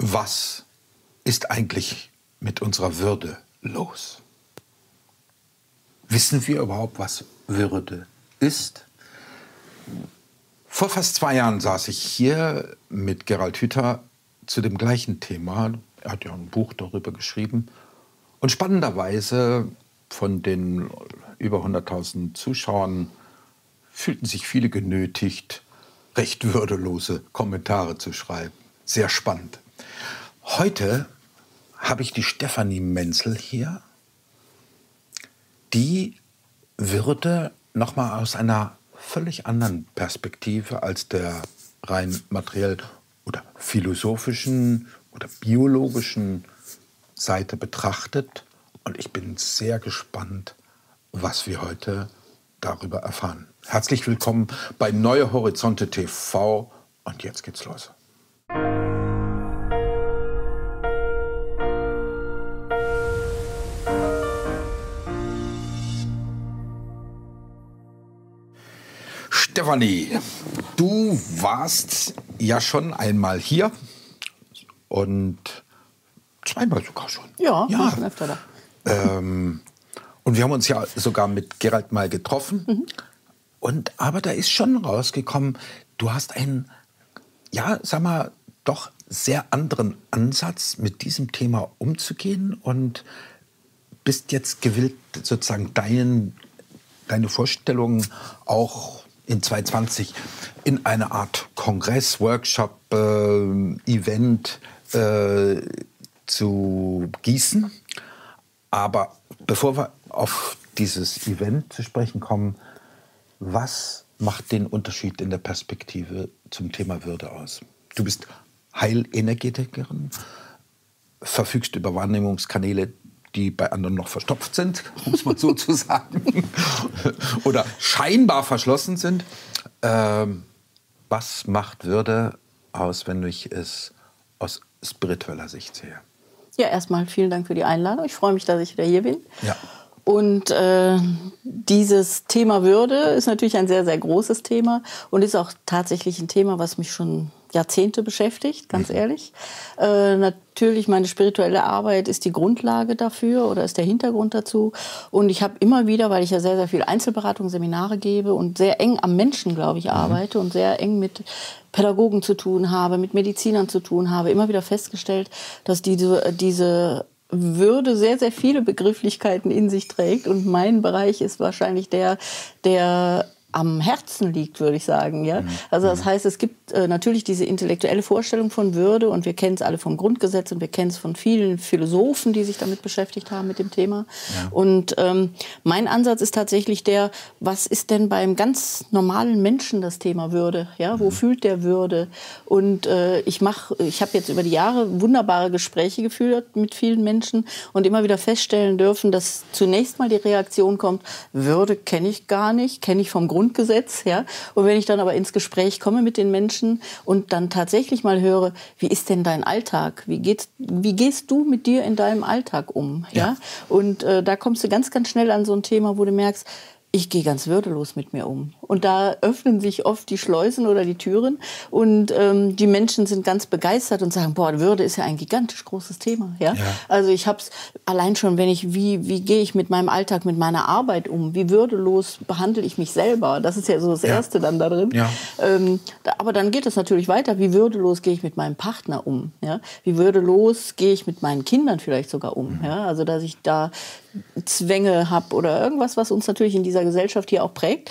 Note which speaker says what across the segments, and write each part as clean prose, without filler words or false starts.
Speaker 1: Was ist eigentlich mit unserer Würde los? Wissen wir überhaupt, was Würde ist? Vor fast 2 Jahren saß ich hier mit Gerald Hüther zu dem gleichen Thema. Er hat ja ein Buch darüber geschrieben. Und spannenderweise von den über 100.000 Zuschauern fühlten sich viele genötigt, recht würdelose Kommentare zu schreiben. Sehr spannend. Heute habe ich die Stefanie Menzel hier, die Würde noch mal aus einer völlig anderen Perspektive als der rein materiell oder philosophischen oder biologischen Seite betrachtet. Und ich bin sehr gespannt, was wir heute darüber erfahren. Herzlich willkommen bei Neue Horizonte TV und jetzt geht's los. Stefanie, du warst ja schon einmal hier und zweimal sogar schon.
Speaker 2: Ja, schon öfter da.
Speaker 1: Und wir haben uns ja sogar mit Gerald mal getroffen. Aber da ist schon rausgekommen, du hast einen, ja, sag mal, doch sehr anderen Ansatz, mit diesem Thema umzugehen und bist jetzt gewillt, sozusagen deine Vorstellungen auch in 2020 in eine Art Kongress, Workshop, Event zu gießen. Aber bevor wir auf dieses Event zu sprechen kommen, was macht den Unterschied in der Perspektive zum Thema Würde aus? Du bist Heilenergetikerin, verfügst über Wahrnehmungskanäle, die bei anderen noch verstopft sind, muss man so zu sagen, oder scheinbar verschlossen sind. Was macht Würde aus, wenn ich es aus spiritueller Sicht sehe?
Speaker 2: Ja, erstmal vielen Dank für die Einladung. Ich freue mich, dass ich wieder hier bin.
Speaker 1: Ja.
Speaker 2: Und dieses Thema Würde ist natürlich ein sehr, sehr großes Thema und ist auch tatsächlich ein Thema, was mich schon Jahrzehnte beschäftigt, ganz ehrlich. Natürlich, meine spirituelle Arbeit ist die Grundlage dafür oder ist der Hintergrund dazu. Und ich habe immer wieder, weil ich ja sehr, sehr viel Einzelberatung, Seminare gebe und sehr eng am Menschen, glaube ich, arbeite und sehr eng mit Pädagogen zu tun habe, mit Medizinern zu tun habe, immer wieder festgestellt, dass diese Würde sehr, sehr viele Begrifflichkeiten in sich trägt. Und mein Bereich ist wahrscheinlich der am Herzen liegt, würde ich sagen. Ja? Also das heißt, es gibt natürlich diese intellektuelle Vorstellung von Würde und wir kennen es alle vom Grundgesetz und wir kennen es von vielen Philosophen, die sich damit beschäftigt haben mit dem Thema. Ja. Und mein Ansatz ist tatsächlich was ist denn beim ganz normalen Menschen das Thema Würde? Ja? Wo fühlt der Würde? Und ich habe jetzt über die Jahre wunderbare Gespräche geführt mit vielen Menschen und immer wieder feststellen dürfen, dass zunächst mal die Reaktion kommt, Würde kenne ich gar nicht, kenne ich vom Grundgesetz, ja. Und wenn ich dann aber ins Gespräch komme mit den Menschen und dann tatsächlich mal höre, wie ist denn dein Alltag? Wie gehst du mit dir in deinem Alltag um? Ja? Und da kommst du ganz, ganz schnell an so ein Thema, wo du merkst, ich gehe ganz würdelos mit mir um. Und da öffnen sich oft die Schleusen oder die Türen. Und die Menschen sind ganz begeistert und sagen, boah, Würde ist ja ein gigantisch großes Thema. Ja? Also ich habe es allein schon, wie gehe ich mit meinem Alltag, mit meiner Arbeit um? Wie würdelos behandle ich mich selber? Das ist ja so das Erste dann da drin. Ja. Aber dann geht es natürlich weiter. Wie würdelos gehe ich mit meinem Partner um? Ja? Wie würdelos gehe ich mit meinen Kindern vielleicht sogar um? Ja? Also dass ich da Zwänge habe oder irgendwas, was uns natürlich in dieser Gesellschaft hier auch prägt,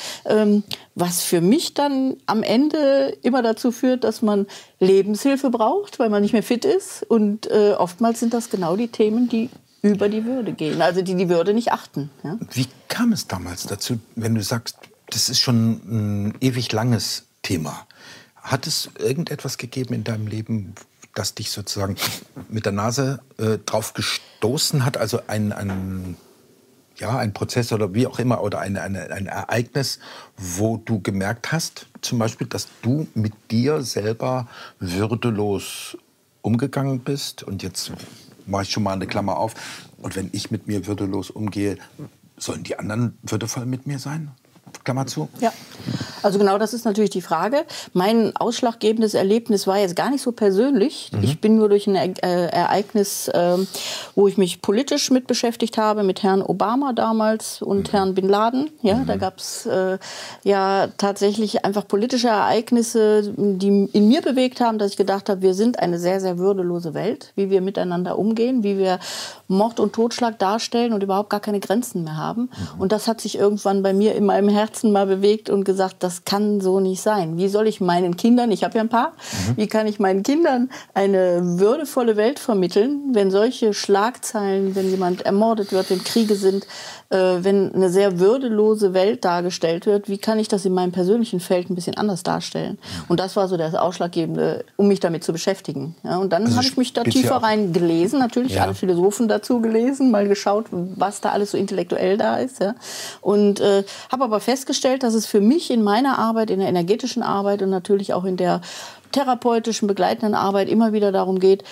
Speaker 2: was für mich dann am Ende immer dazu führt, dass man Lebenshilfe braucht, weil man nicht mehr fit ist. Und oftmals sind das genau die Themen, die über die Würde gehen, also die Würde nicht achten. Ja?
Speaker 1: Wie kam es damals dazu, wenn du sagst, das ist schon ein ewig langes Thema? Hat es irgendetwas gegeben in deinem Leben, das dich sozusagen mit der Nase drauf gestoßen hat, also ein Prozess oder wie auch immer oder ein Ereignis, wo du gemerkt hast, zum Beispiel, dass du mit dir selber würdelos umgegangen bist? Und jetzt mache ich schon mal eine Klammer auf. Und wenn ich mit mir würdelos umgehe, sollen die anderen würdevoll mit mir sein? Klammer zu.
Speaker 2: Ja, also genau das ist natürlich die Frage. Mein ausschlaggebendes Erlebnis war jetzt gar nicht so persönlich. Ich bin nur durch ein Ereignis, wo ich mich politisch mit beschäftigt habe, mit Herrn Obama damals und Herrn Bin Laden. Ja, da gab es ja tatsächlich einfach politische Ereignisse, die in mir bewegt haben, dass ich gedacht habe, wir sind eine sehr, sehr würdelose Welt, wie wir miteinander umgehen, wie wir Mord und Totschlag darstellen und überhaupt gar keine Grenzen mehr haben. Und das hat sich irgendwann bei mir in meinem Herzen mal bewegt und gesagt, das kann so nicht sein. Wie soll ich meinen Kindern, ich habe ja ein paar, wie kann ich meinen Kindern eine würdevolle Welt vermitteln, wenn solche Schlagzeilen, wenn jemand ermordet wird, wenn Kriege sind, wenn eine sehr würdelose Welt dargestellt wird, wie kann ich das in meinem persönlichen Feld ein bisschen anders darstellen? Und das war so das Ausschlaggebende, um mich damit zu beschäftigen. Ja, und dann habe ich mich da tiefer rein gelesen, natürlich alle Philosophen dazu gelesen, mal geschaut, was da alles so intellektuell da ist. Ja. Und habe aber festgestellt, dass es für mich in meiner Arbeit, in der energetischen Arbeit und natürlich auch in der therapeutischen, begleitenden Arbeit immer wieder darum geht,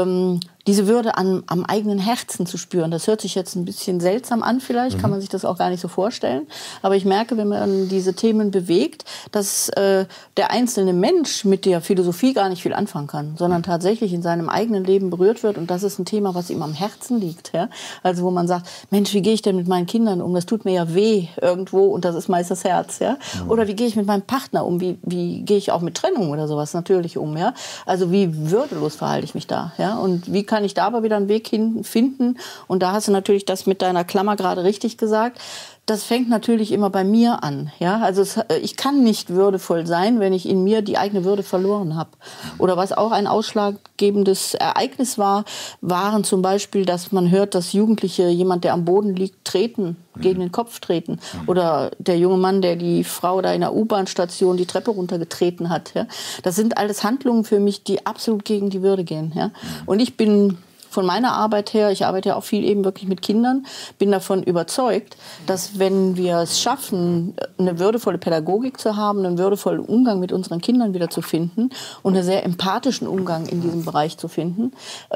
Speaker 2: diese Würde am eigenen Herzen zu spüren. Das hört sich jetzt ein bisschen seltsam an vielleicht, kann man sich das auch gar nicht so vorstellen. Aber ich merke, wenn man diese Themen bewegt, dass der einzelne Mensch mit der Philosophie gar nicht viel anfangen kann, sondern tatsächlich in seinem eigenen Leben berührt wird. Und das ist ein Thema, was ihm am Herzen liegt. Ja? Also wo man sagt, Mensch, wie gehe ich denn mit meinen Kindern um? Das tut mir ja weh irgendwo und das ist meist das Herz. Ja? Oder wie gehe ich mit meinem Partner um? Wie gehe ich auch mit Trennung oder sowas natürlich um? Ja? Also wie würdelos verhalte ich mich da? Ja? Und wie kann ich da aber wieder einen Weg finden? Und da hast du natürlich das mit deiner Klammer gerade richtig gesagt. Das fängt natürlich immer bei mir an. Ja? Also ich kann nicht würdevoll sein, wenn ich in mir die eigene Würde verloren habe. Oder was auch ein ausschlaggebendes Ereignis war, waren zum Beispiel, dass man hört, dass Jugendliche jemand, der am Boden liegt, treten, gegen den Kopf treten. Oder der junge Mann, der die Frau da in der U-Bahn-Station die Treppe runtergetreten hat. Ja? Das sind alles Handlungen für mich, die absolut gegen die Würde gehen. Ja? Und ich bin von meiner Arbeit her, ich arbeite ja auch viel eben wirklich mit Kindern, bin davon überzeugt, dass wenn wir es schaffen, eine würdevolle Pädagogik zu haben, einen würdevollen Umgang mit unseren Kindern wieder zu finden und einen sehr empathischen Umgang in diesem Bereich zu finden,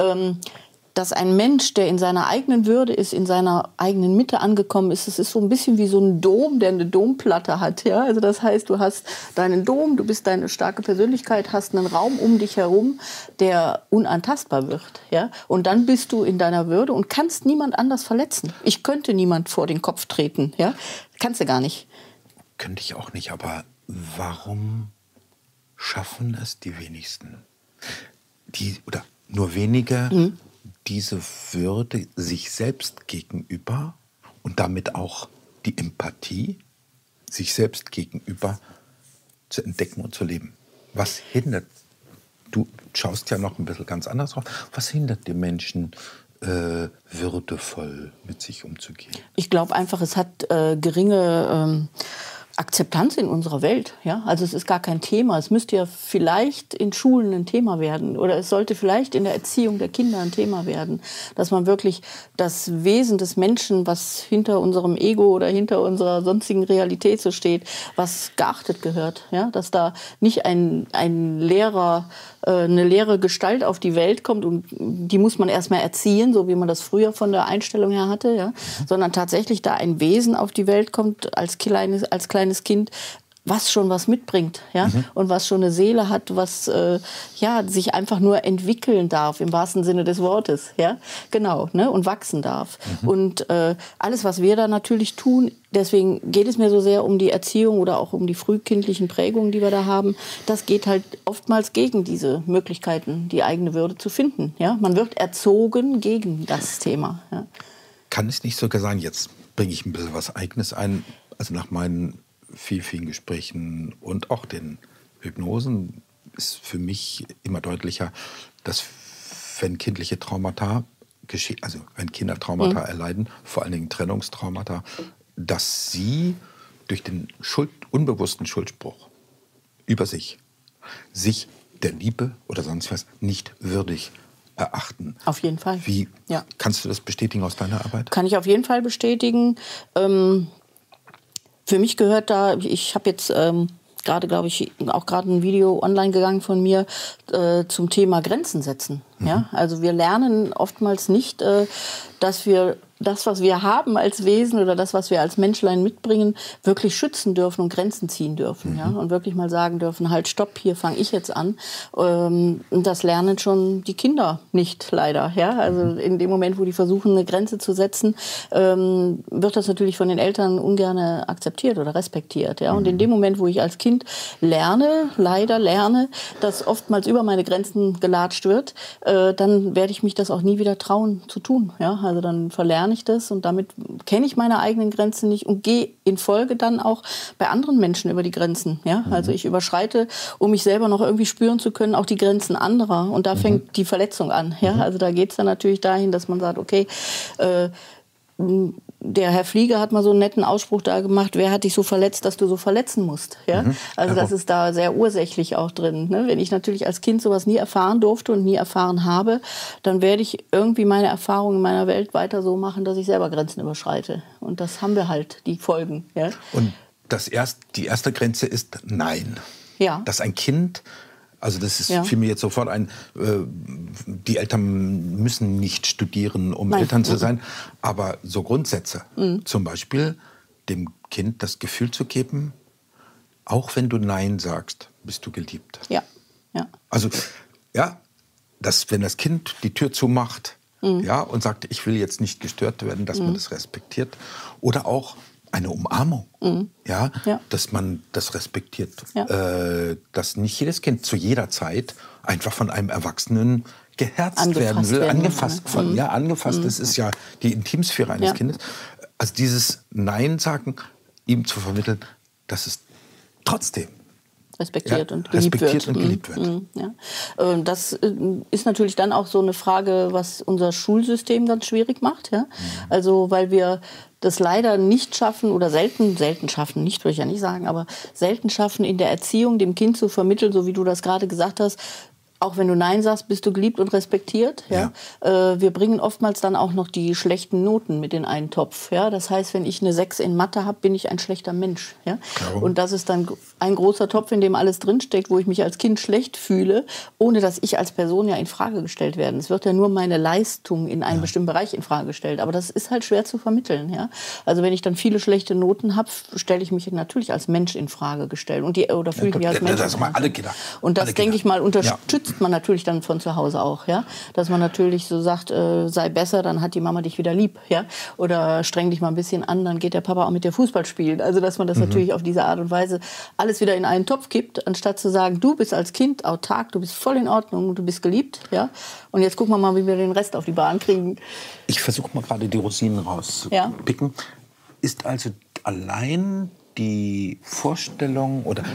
Speaker 2: dass ein Mensch, der in seiner eigenen Würde ist, in seiner eigenen Mitte angekommen ist, es ist so ein bisschen wie so ein Dom, der eine Domplatte hat. Ja? Also das heißt, du hast deinen Dom, du bist deine starke Persönlichkeit, hast einen Raum um dich herum, der unantastbar wird. Ja? Und dann bist du in deiner Würde und kannst niemand anders verletzen. Ich könnte niemand vor den Kopf treten. Ja? Kannst du gar nicht.
Speaker 1: Könnte ich auch nicht, aber warum schaffen es die wenigsten? Oder nur wenige... diese Würde sich selbst gegenüber und damit auch die Empathie sich selbst gegenüber zu entdecken und zu leben. Was hindert, du schaust ja noch ein bisschen ganz anders drauf, was hindert die Menschen, würdevoll mit sich umzugehen?
Speaker 2: Ich glaube einfach, es hat geringe Akzeptanz in unserer Welt. Ja? Also es ist gar kein Thema. Es müsste ja vielleicht in Schulen ein Thema werden oder es sollte vielleicht in der Erziehung der Kinder ein Thema werden, dass man wirklich das Wesen des Menschen, was hinter unserem Ego oder hinter unserer sonstigen Realität so steht, was geachtet gehört. Ja? Dass da nicht ein Lehrer, eine leere Gestalt auf die Welt kommt und die muss man erstmal erziehen, so wie man das früher von der Einstellung her hatte, ja? Sondern tatsächlich da ein Wesen auf die Welt kommt als kleines Kind, was schon was mitbringt, ja, und was schon eine Seele hat, was sich einfach nur entwickeln darf im wahrsten Sinne des Wortes, ja, genau, ne, und wachsen darf. Und alles, was wir da natürlich tun, deswegen geht es mir so sehr um die Erziehung oder auch um die frühkindlichen Prägungen, die wir da haben. Das geht halt oftmals gegen diese Möglichkeiten, die eigene Würde zu finden. Ja, man wird erzogen gegen das Thema. Ja.
Speaker 1: Kann es nicht sogar sein? Jetzt bringe ich ein bisschen was Eigenes ein. Also nach meinen vielen Gesprächen und auch den Hypnosen ist für mich immer deutlicher, dass wenn kindliche Traumata geschehen, also wenn Kinder Traumata erleiden, vor allen Dingen Trennungstraumata, dass sie durch den unbewussten Schuldspruch über sich der Liebe oder sonst was nicht würdig erachten.
Speaker 2: Auf jeden Fall.
Speaker 1: Wie kannst du das bestätigen aus deiner Arbeit?
Speaker 2: Kann ich auf jeden Fall bestätigen. Für mich gehört da, ich habe jetzt gerade, glaube ich, auch gerade ein Video online gegangen von mir zum Thema Grenzen setzen. Ja? Also wir lernen oftmals nicht, dass wir das, was wir haben als Wesen oder das, was wir als Menschlein mitbringen, wirklich schützen dürfen und Grenzen ziehen dürfen. Ja? Und wirklich mal sagen dürfen, halt, stopp, hier fange ich jetzt an. Und das lernen schon die Kinder nicht, leider. Ja? Also in dem Moment, wo die versuchen, eine Grenze zu setzen, wird das natürlich von den Eltern ungern akzeptiert oder respektiert. Ja? Und in dem Moment, wo ich als Kind leider lerne, dass oftmals über meine Grenzen gelatscht wird, dann werde ich mich das auch nie wieder trauen zu tun. Ja? Also dann verlerne ich das und damit kenne ich meine eigenen Grenzen nicht und gehe in Folge dann auch bei anderen Menschen über die Grenzen. Ja? Also ich überschreite, um mich selber noch irgendwie spüren zu können, auch die Grenzen anderer. Und da fängt die Verletzung an. Ja? Also da geht es dann natürlich dahin, dass man sagt, okay, der Herr Flieger hat mal so einen netten Ausspruch da gemacht, wer hat dich so verletzt, dass du so verletzen musst. Ja? Also das ist da sehr ursächlich auch drin. Ne? Wenn ich natürlich als Kind sowas nie erfahren durfte und nie erfahren habe, dann werde ich irgendwie meine Erfahrungen in meiner Welt weiter so machen, dass ich selber Grenzen überschreite. Und das haben wir halt, die Folgen. Ja?
Speaker 1: Und die erste Grenze ist Nein.
Speaker 2: Ja.
Speaker 1: Dass ein Kind... Also das ist fiel mir jetzt sofort ein, die Eltern müssen nicht studieren, um Eltern zu sein. Aber so Grundsätze, zum Beispiel dem Kind das Gefühl zu geben, auch wenn du Nein sagst, bist du geliebt.
Speaker 2: Ja, ja.
Speaker 1: Also ja, wenn das Kind die Tür zumacht und sagt, ich will jetzt nicht gestört werden, dass man das respektiert. Oder auch eine Umarmung, dass man das respektiert, dass nicht jedes Kind zu jeder Zeit einfach von einem Erwachsenen geherzt werden will, angefasst. Das ist ja die Intimsphäre eines Kindes. Also dieses Nein sagen, ihm zu vermitteln, dass es trotzdem
Speaker 2: respektiert und geliebt wird. Ja. Das ist natürlich dann auch so eine Frage, was unser Schulsystem ganz schwierig macht. Ja? Also weil wir das leider nicht schaffen oder selten schaffen, nicht würde ich ja nicht sagen, aber selten schaffen, in der Erziehung dem Kind zu vermitteln, so wie du das gerade gesagt hast, auch wenn du Nein sagst, bist du geliebt und respektiert. Ja? Wir bringen oftmals dann auch noch die schlechten Noten mit in einen Topf. Ja? Das heißt, wenn ich eine 6 in Mathe habe, bin ich ein schlechter Mensch. Ja? Und das ist dann ein großer Topf, in dem alles drinsteckt, wo ich mich als Kind schlecht fühle, ohne dass ich als Person ja in Frage gestellt werde. Es wird ja nur meine Leistung in einem bestimmten Bereich in Frage gestellt. Aber das ist halt schwer zu vermitteln. Ja? Also wenn ich dann viele schlechte Noten habe, stelle ich mich natürlich als Mensch in Frage gestellt. Oder fühle ich mich als Mensch.
Speaker 1: Das mal alle Kinder.
Speaker 2: Und das, denke ich mal, unterstützt man natürlich dann von zu Hause auch, ja, dass man natürlich so sagt, sei besser, dann hat die Mama dich wieder lieb, ja, oder streng dich mal ein bisschen an, dann geht der Papa auch mit dir Fußball spielen. Also dass man das natürlich auf diese Art und Weise alles wieder in einen Topf kippt, anstatt zu sagen, du bist als Kind autark, du bist voll in Ordnung, du bist geliebt, ja. Und jetzt gucken wir mal, wie wir den Rest auf die Bahn kriegen.
Speaker 1: Ich versuche mal gerade die Rosinen rauszupicken. Ist also allein die Vorstellung oder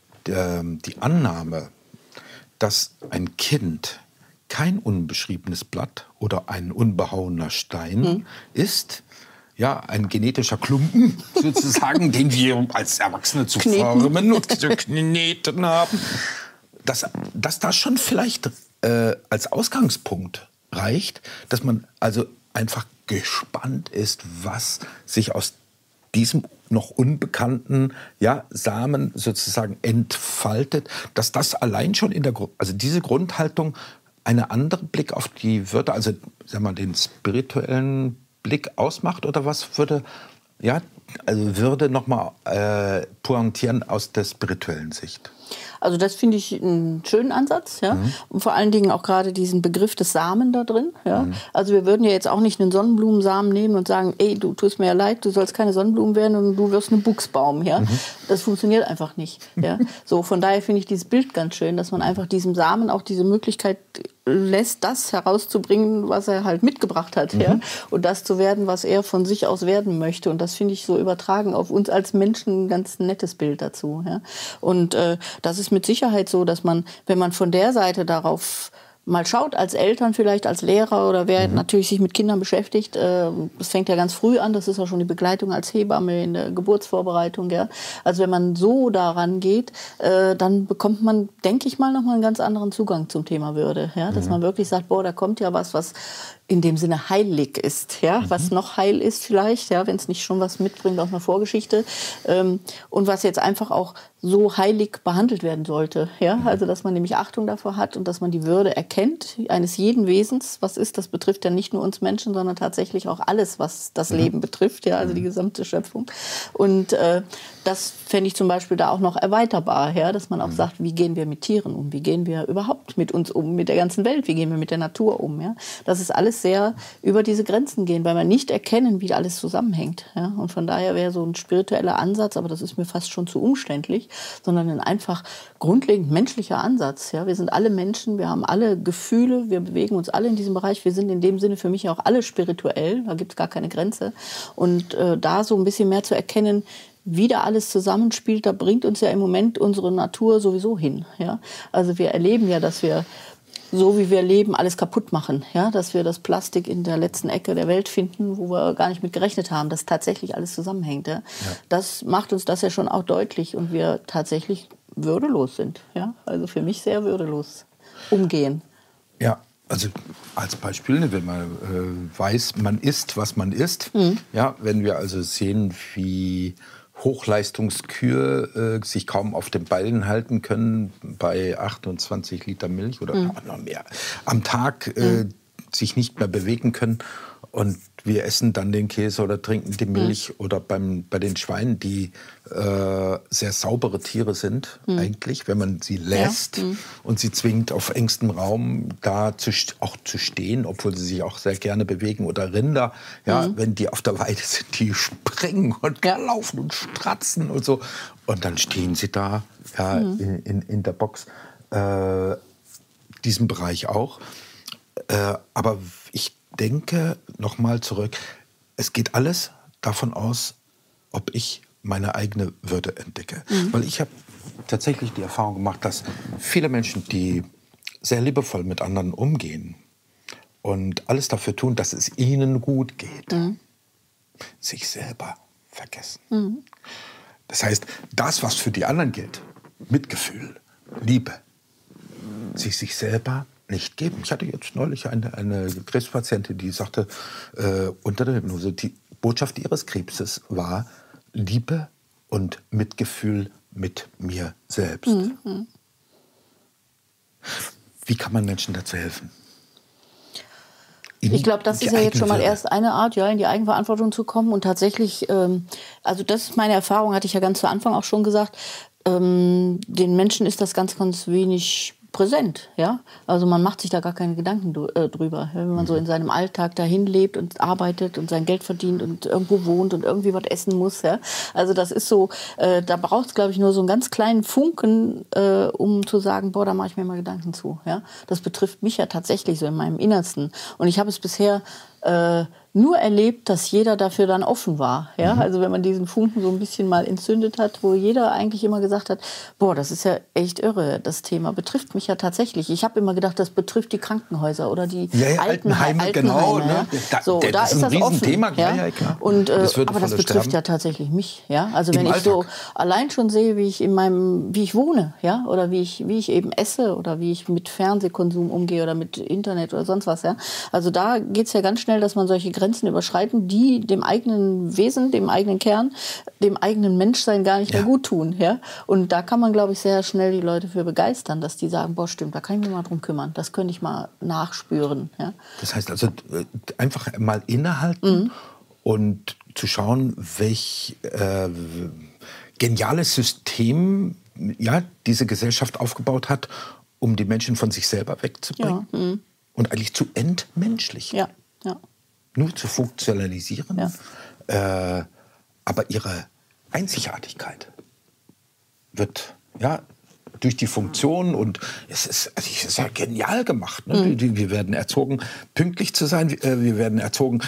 Speaker 1: die Annahme, dass ein Kind kein unbeschriebenes Blatt oder ein unbehauener Stein ist, ein genetischer Klumpen sozusagen, den wir als Erwachsene zu formen und zu kneten haben, dass das schon vielleicht als Ausgangspunkt reicht, dass man also einfach gespannt ist, was sich aus diesem noch unbekannten Samen sozusagen entfaltet, dass das allein schon also diese Grundhaltung einen anderen Blick auf die Würde, also sagen wir, den spirituellen Blick ausmacht, oder was würde nochmal pointieren aus der spirituellen Sicht?
Speaker 2: Also das finde ich einen schönen Ansatz, ja. Und vor allen Dingen auch gerade diesen Begriff des Samen da drin, ja. Also wir würden ja jetzt auch nicht einen Sonnenblumensamen nehmen und sagen, ey, du tust mir ja leid, du sollst keine Sonnenblumen werden und du wirst ein Buchsbaum, ja. Das funktioniert einfach nicht, ja. So, von daher finde ich dieses Bild ganz schön, dass man einfach diesem Samen auch diese Möglichkeit lässt, das herauszubringen, was er halt mitgebracht hat, ja. Und das zu werden, was er von sich aus werden möchte. Und das finde ich so übertragen auf uns als Menschen ein ganz nettes Bild dazu, ja. Und das ist mit Sicherheit so, dass man, wenn man von der Seite darauf mal schaut, als Eltern vielleicht, als Lehrer oder wer natürlich sich mit Kindern beschäftigt, das fängt ja ganz früh an, das ist ja schon die Begleitung als Hebamme in der Geburtsvorbereitung, ja. Also wenn man so daran geht, dann bekommt man, denke ich mal, nochmal einen ganz anderen Zugang zum Thema Würde, ja. Dass man wirklich sagt, boah, da kommt ja was in dem Sinne heilig ist, ja, was noch heil ist vielleicht, ja, wenn es nicht schon was mitbringt aus einer Vorgeschichte und was jetzt einfach auch so heilig behandelt werden sollte, ja, also dass man nämlich Achtung davor hat und dass man die Würde erkennt eines jeden Wesens, was ist, das betrifft ja nicht nur uns Menschen, sondern tatsächlich auch alles, was das Leben betrifft, ja, also die gesamte Schöpfung und das fände ich zum Beispiel da auch noch erweiterbar, ja, dass man auch sagt, wie gehen wir mit Tieren um, wie gehen wir überhaupt mit uns um, mit der ganzen Welt, wie gehen wir mit der Natur um, ja, das ist alles sehr über diese Grenzen gehen, weil wir nicht erkennen, wie alles zusammenhängt. Ja? Und von daher wäre so ein spiritueller Ansatz, aber das ist mir fast schon zu umständlich, sondern ein einfach grundlegend menschlicher Ansatz. Ja? Wir sind alle Menschen, wir haben alle Gefühle, wir bewegen uns alle in diesem Bereich. Wir sind in dem Sinne für mich auch alle spirituell, da gibt es gar keine Grenze. Und da so ein bisschen mehr zu erkennen, wie da alles zusammenspielt, da bringt uns ja im Moment unsere Natur sowieso hin. Ja? Also wir erleben ja, dass wir so wie wir leben, alles kaputt machen. Ja? Dass wir das Plastik in der letzten Ecke der Welt finden, wo wir gar nicht mit gerechnet haben, dass tatsächlich alles zusammenhängt. Ja? Ja. Das macht uns das ja schon auch deutlich und wir tatsächlich würdelos sind. Ja? Also für mich sehr würdelos umgehen.
Speaker 1: Ja, also als Beispiel, wenn man weiß, man isst, was man isst. Ja, wenn wir also sehen, wie Hochleistungskühe sich kaum auf den Beinen halten können bei 28 Liter Milch oder noch mehr am Tag sich nicht mehr bewegen können und wir essen dann den Käse oder trinken die Milch oder bei den Schweinen, die sehr saubere Tiere sind eigentlich, wenn man sie lässt und sie zwingt auf engstem Raum da auch zu stehen, obwohl sie sich auch sehr gerne bewegen oder Rinder, ja, wenn die auf der Weide sind, die springen und laufen und stratzen und so und dann stehen sie da ja, in der Box, diesem Bereich auch, aber ich denke, nochmal zurück, es geht alles davon aus, ob ich meine eigene Würde entdecke. Weil ich habe tatsächlich die Erfahrung gemacht, dass viele Menschen, die sehr liebevoll mit anderen umgehen und alles dafür tun, dass es ihnen gut geht, sich selber vergessen. Das heißt, das, was für die anderen gilt, Mitgefühl, Liebe, sich selber nicht geben. Ich hatte jetzt neulich eine Krebspatientin, die sagte, unter der Hypnose, die Botschaft ihres Krebses war Liebe und Mitgefühl mit mir selbst. Wie kann man Menschen dazu helfen?
Speaker 2: Ich glaube, das ist ja jetzt schon mal erst eine Art, ja, in die Eigenverantwortung zu kommen und tatsächlich, also das ist meine Erfahrung, hatte ich ja ganz zu Anfang auch schon gesagt, den Menschen ist das ganz, ganz wenig präsent, ja. Also man macht sich da gar keine Gedanken drüber. Wenn man so in seinem Alltag dahin lebt und arbeitet und sein Geld verdient und irgendwo wohnt und irgendwie was essen muss, ja. Also das ist so, da braucht es, glaube ich, nur so einen ganz kleinen Funken, um zu sagen, boah, da mache ich mir mal Gedanken zu, ja. Das betrifft mich ja tatsächlich so in meinem Innersten. Und ich habe es bisher nur erlebt, dass jeder dafür dann offen war. Ja? Also wenn man diesen Funken so ein bisschen mal entzündet hat, wo jeder eigentlich immer gesagt hat, boah, das ist ja echt irre, das Thema betrifft mich ja tatsächlich. Ich habe immer gedacht, das betrifft die Krankenhäuser oder die Altenheime.
Speaker 1: Genau, ne?
Speaker 2: Da ist das
Speaker 1: Riesenthema.
Speaker 2: Offen. Ja?
Speaker 1: Ja, klar.
Speaker 2: Und, aber das betrifft ja tatsächlich mich. Ja? Also wenn ich so allein schon sehe, wie ich wohne, ja? Oder wie ich eben esse oder wie ich mit Fernsehkonsum umgehe oder mit Internet oder sonst was. Ja? Also da geht es ja ganz schnell, dass man solche Grenzen überschreiten, die dem eigenen Wesen, dem eigenen Kern, dem eigenen Menschsein gar nicht mehr gut tun. Ja? Und da kann man, glaube ich, sehr schnell die Leute für begeistern, dass die sagen, boah, stimmt, da kann ich mich mal drum kümmern. Das könnte ich mal nachspüren. Ja?
Speaker 1: Das heißt also, einfach mal innehalten und zu schauen, welch geniales System diese Gesellschaft aufgebaut hat, um die Menschen von sich selber wegzubringen. Ja. Und eigentlich zu entmenschlichen.
Speaker 2: Ja, ja.
Speaker 1: Nur zu funktionalisieren. Ja. Aber ihre Einzigartigkeit wird durch die Funktion und es ist ja genial gemacht. Ne? Wir werden erzogen, pünktlich zu sein. Wir werden erzogen,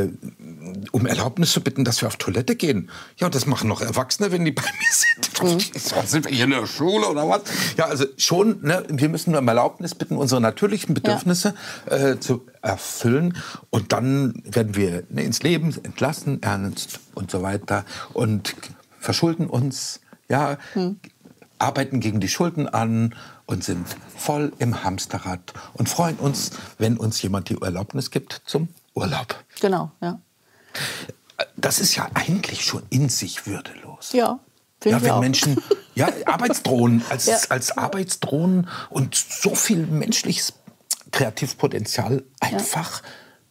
Speaker 1: um Erlaubnis zu bitten, dass wir auf Toilette gehen. Ja, das machen noch Erwachsene, wenn die bei mir sind. Sind wir hier in der Schule oder was? Ja, also schon, ne, wir müssen nur um Erlaubnis bitten, unsere natürlichen Bedürfnisse zu erfüllen. Und dann werden wir ins Leben entlassen, ernst und so weiter. Und verschulden uns, arbeiten gegen die Schulden an und sind voll im Hamsterrad und freuen uns, wenn uns jemand die Erlaubnis gibt zum Urlaub.
Speaker 2: Genau, ja.
Speaker 1: Das ist ja eigentlich schon in sich würdelos.
Speaker 2: Ja,
Speaker 1: ja, wenn
Speaker 2: auch.
Speaker 1: Menschen, ja, Arbeitsdrohnen, als Arbeitsdrohnen und so viel menschliches Kreativpotenzial einfach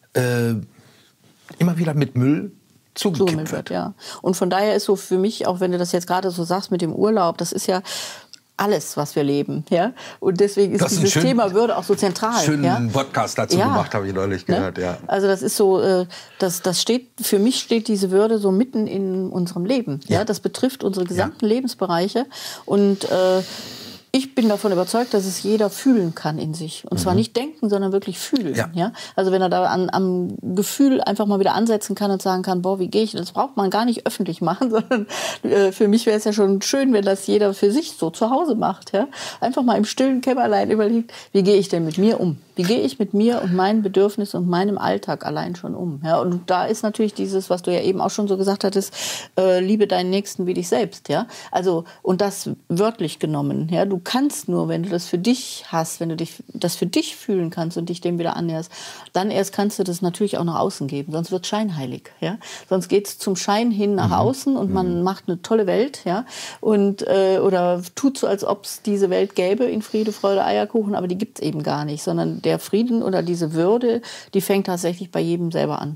Speaker 1: immer wieder mit Müll zugekippt wird.
Speaker 2: Ja. Und von daher ist so für mich, auch wenn du das jetzt gerade so sagst mit dem Urlaub, das ist ja alles, was wir leben. Ja? Und deswegen ist dieses Thema Würde auch so zentral.
Speaker 1: Schönen Podcast dazu gemacht, habe ich neulich gehört. Ne? Ja.
Speaker 2: Also das ist so, für mich steht diese Würde so mitten in unserem Leben. Ja? Das betrifft unsere gesamten Lebensbereiche. Und ich bin davon überzeugt, dass es jeder fühlen kann in sich. Und zwar nicht denken, sondern wirklich fühlen. Ja? Also wenn er da am Gefühl einfach mal wieder ansetzen kann und sagen kann, boah, wie gehe ich? Das braucht man gar nicht öffentlich machen, sondern für mich wäre es ja schon schön, wenn das jeder für sich so zu Hause macht. Ja? Einfach mal im stillen Kämmerlein überlegt, wie gehe ich denn mit mir um? Wie gehe ich mit mir und meinen Bedürfnissen und meinem Alltag allein schon um? Ja? Und da ist natürlich dieses, was du ja eben auch schon so gesagt hattest, liebe deinen Nächsten wie dich selbst. Ja? Also, und das wörtlich genommen. Ja? Du kannst nur, wenn du das für dich hast, wenn du das für dich fühlen kannst und dich dem wieder annäherst, dann erst kannst du das natürlich auch nach außen geben. Sonst wird es scheinheilig. Ja? Sonst geht es zum Schein hin nach außen und man macht eine tolle Welt. Ja? Und, oder tut so, als ob es diese Welt gäbe in Friede, Freude, Eierkuchen, aber die gibt es eben gar nicht, sondern der Frieden oder diese Würde, die fängt tatsächlich bei jedem selber an.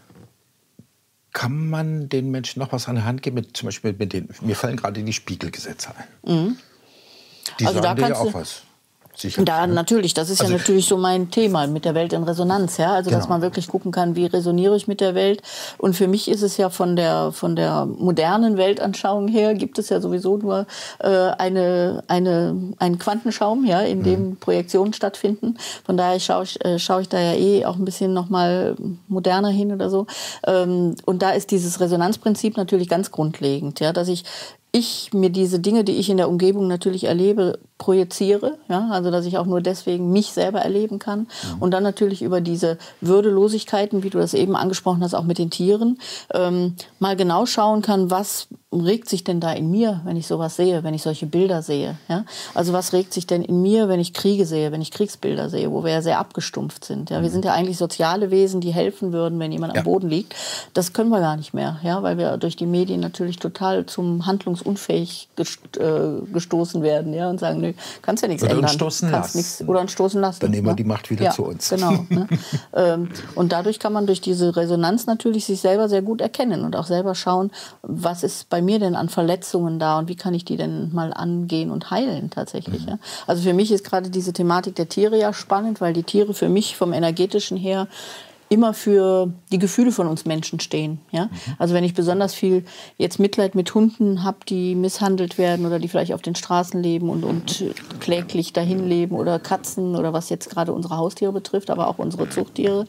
Speaker 1: Kann man den Menschen noch was an der Hand geben? Zum Beispiel mir fallen gerade die Spiegelgesetze ein. Die
Speaker 2: also
Speaker 1: sagen
Speaker 2: da
Speaker 1: dir ja auch was. Sicher.
Speaker 2: Da natürlich, das ist ja natürlich so mein Thema mit der Welt in Resonanz, ja, also dass man wirklich gucken kann, wie resoniere ich mit der Welt. Und für mich ist es ja von der modernen Weltanschauung her gibt es ja sowieso nur einen Quantenschaum, ja, in dem Projektionen stattfinden. Von daher schaue ich da ja auch ein bisschen noch mal moderner hin oder so. Und da ist dieses Resonanzprinzip natürlich ganz grundlegend, ja, dass ich mir diese Dinge, die ich in der Umgebung natürlich erlebe, projiziere, ja, also dass ich auch nur deswegen mich selber erleben kann und dann natürlich über diese Würdelosigkeiten, wie du das eben angesprochen hast, auch mit den Tieren, mal genau schauen kann, was regt sich denn da in mir, wenn ich sowas sehe, wenn ich solche Bilder sehe, ja, also was regt sich denn in mir, wenn ich Kriege sehe, wenn ich Kriegsbilder sehe, wo wir ja sehr abgestumpft sind, ja, wir sind ja eigentlich soziale Wesen, die helfen würden, wenn jemand am Boden liegt, das können wir gar nicht mehr, ja, weil wir durch die Medien natürlich total zum handlungsunfähig gestoßen werden, ja, und sagen, nö, kannst ja nichts ändern. Oder uns stoßen lassen.
Speaker 1: Dann nehmen wir die Macht wieder zu uns.
Speaker 2: Genau. Ne? Und dadurch kann man durch diese Resonanz natürlich sich selber sehr gut erkennen und auch selber schauen, was ist bei mir denn an Verletzungen da und wie kann ich die denn mal angehen und heilen tatsächlich. Ja? Also für mich ist gerade diese Thematik der Tiere ja spannend, weil die Tiere für mich vom Energetischen her immer für die Gefühle von uns Menschen stehen. Ja? Also wenn ich besonders viel jetzt Mitleid mit Hunden habe, die misshandelt werden oder die vielleicht auf den Straßen leben und kläglich dahin leben oder Katzen oder was jetzt gerade unsere Haustiere betrifft, aber auch unsere Zuchttiere,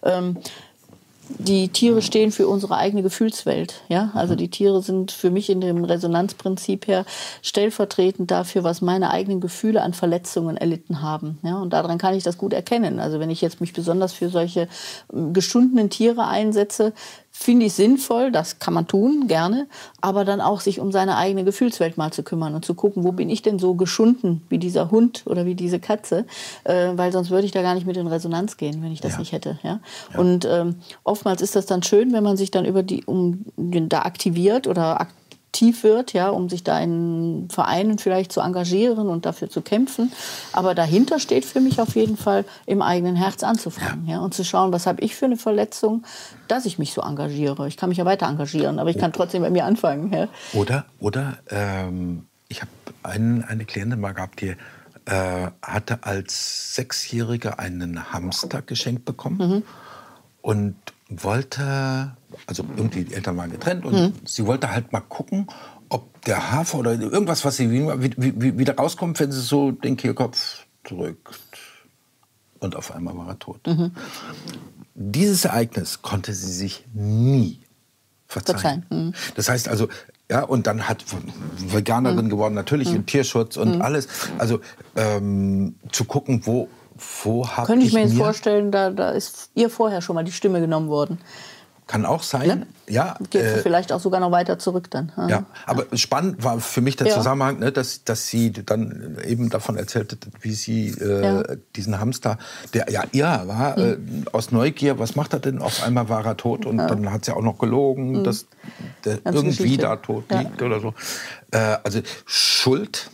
Speaker 2: die Tiere stehen für unsere eigene Gefühlswelt. Ja? Also die Tiere sind für mich in dem Resonanzprinzip her stellvertretend dafür, was meine eigenen Gefühle an Verletzungen erlitten haben. Ja? Und daran kann ich das gut erkennen. Also wenn ich jetzt mich besonders für solche geschundenen Tiere einsetze, finde ich sinnvoll, das kann man tun, gerne, aber dann auch sich um seine eigene Gefühlswelt mal zu kümmern und zu gucken, wo bin ich denn so geschunden wie dieser Hund oder wie diese Katze, weil sonst würde ich da gar nicht mit in Resonanz gehen, wenn ich das nicht hätte. Ja? Und oftmals ist das dann schön, wenn man sich dann da aktiviert oder aktiv wird, ja, um sich da in Vereinen vielleicht zu engagieren und dafür zu kämpfen. Aber dahinter steht für mich auf jeden Fall, im eigenen Herz anzufangen, ja, und zu schauen, was habe ich für eine Verletzung, dass ich mich so engagiere. Ich kann mich ja weiter engagieren, aber ich kann trotzdem bei mir anfangen. Ja.
Speaker 1: Oder ich habe eine Klientin mal gehabt, die hatte als 6-Jährige einen Hamster geschenkt bekommen und wollte, also irgendwie die Eltern waren getrennt und sie wollte halt mal gucken, ob der Hafer oder irgendwas, was sie wieder rauskommt, wenn sie so den Kehlkopf drückt. Und auf einmal war er tot. Dieses Ereignis konnte sie sich nie verzeihen. Das heißt also, ja, und dann hat Veganerin geworden, natürlich im Tierschutz und alles. Also zu gucken, wo habe ich
Speaker 2: Könnte ich mir jetzt vorstellen, da ist ihr vorher schon mal die Stimme genommen worden.
Speaker 1: Kann auch sein.
Speaker 2: Ne?
Speaker 1: Ja,
Speaker 2: geht vielleicht auch sogar noch weiter zurück dann.
Speaker 1: Ja, aber spannend war für mich der Zusammenhang, ne, dass sie dann eben davon erzählte, wie sie diesen Hamster, der ja war, aus Neugier, was macht er denn? Auf einmal war er tot und dann hat sie auch noch gelogen, dass der
Speaker 2: Ganz
Speaker 1: irgendwie
Speaker 2: Geschichte.
Speaker 1: da tot liegt oder so. Also Schuld,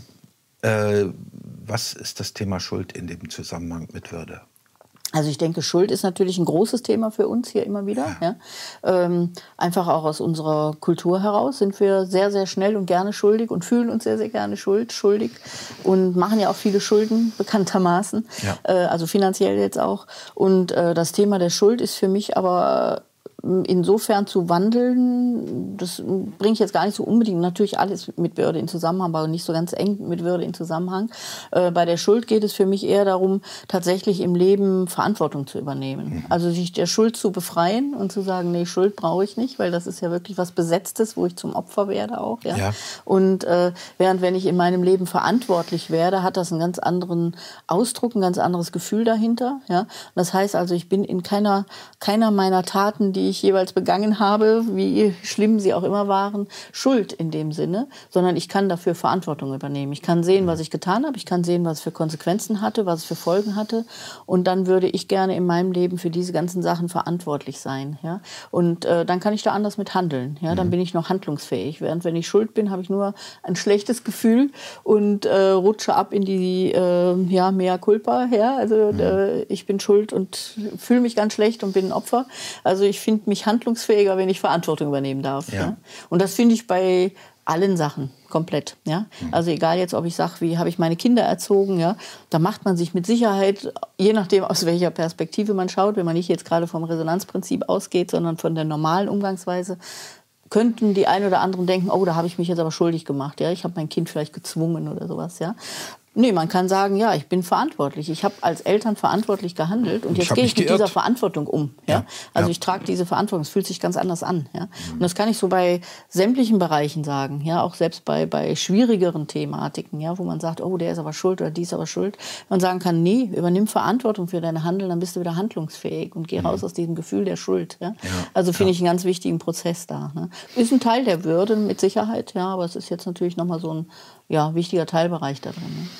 Speaker 1: was ist das Thema Schuld in dem Zusammenhang mit Würde?
Speaker 2: Also ich denke, Schuld ist natürlich ein großes Thema für uns hier immer wieder. Ja. Einfach auch aus unserer Kultur heraus sind wir sehr, sehr schnell und gerne schuldig und fühlen uns sehr, sehr gerne schuldig und machen ja auch viele Schulden bekanntermaßen, also finanziell jetzt auch. Und das Thema der Schuld ist für mich aber insofern zu wandeln, das bringe ich jetzt gar nicht so unbedingt, natürlich alles mit Würde in Zusammenhang, aber nicht so ganz eng mit Würde in Zusammenhang. Bei der Schuld geht es für mich eher darum, tatsächlich im Leben Verantwortung zu übernehmen. Also sich der Schuld zu befreien und zu sagen, nee, Schuld brauche ich nicht, weil das ist ja wirklich was Besetztes, wo ich zum Opfer werde auch. Ja? Und während wenn ich in meinem Leben verantwortlich werde, hat das einen ganz anderen Ausdruck, ein ganz anderes Gefühl dahinter. Ja? Das heißt also, ich bin in keiner meiner Taten, die ich jeweils begangen habe, wie schlimm sie auch immer waren, schuld in dem Sinne, sondern ich kann dafür Verantwortung übernehmen. Ich kann sehen, was ich getan habe, ich kann sehen, was es für Konsequenzen hatte, was es für Folgen hatte und dann würde ich gerne in meinem Leben für diese ganzen Sachen verantwortlich sein. Ja? Und dann kann ich da anders mit handeln. Ja? Dann bin ich noch handlungsfähig. Während wenn ich schuld bin, habe ich nur ein schlechtes Gefühl und rutsche ab in die Mea culpa. Ja? Also ich bin schuld und fühle mich ganz schlecht und bin ein Opfer. Also ich finde mich handlungsfähiger, wenn ich Verantwortung übernehmen darf. Ja. Und das finde ich bei allen Sachen komplett. Ja. Also egal jetzt, ob ich sage, wie habe ich meine Kinder erzogen, ja, da macht man sich mit Sicherheit, je nachdem aus welcher Perspektive man schaut, wenn man nicht jetzt gerade vom Resonanzprinzip ausgeht, sondern von der normalen Umgangsweise, könnten die einen oder anderen denken, oh, da habe ich mich jetzt aber schuldig gemacht. Ja. Ich habe mein Kind vielleicht gezwungen oder sowas. Ja. Nee, man kann sagen, ja, ich bin verantwortlich. Ich habe als Eltern verantwortlich gehandelt und jetzt gehe ich mit dieser Verantwortung um. Ja? Also ich trage diese Verantwortung, es fühlt sich ganz anders an. Ja? Und das kann ich so bei sämtlichen Bereichen sagen, ja, auch selbst bei schwierigeren Thematiken, ja, wo man sagt, oh, der ist aber schuld oder die ist aber schuld. Man sagen kann, nee, übernimm Verantwortung für deine Handeln, dann bist du wieder handlungsfähig und geh raus aus diesem Gefühl der Schuld. Ja? Also finde ich einen ganz wichtigen Prozess da. Ne? Ist ein Teil der Würde mit Sicherheit, ja, aber es ist jetzt natürlich nochmal so ein wichtiger Teilbereich da drin. Ne?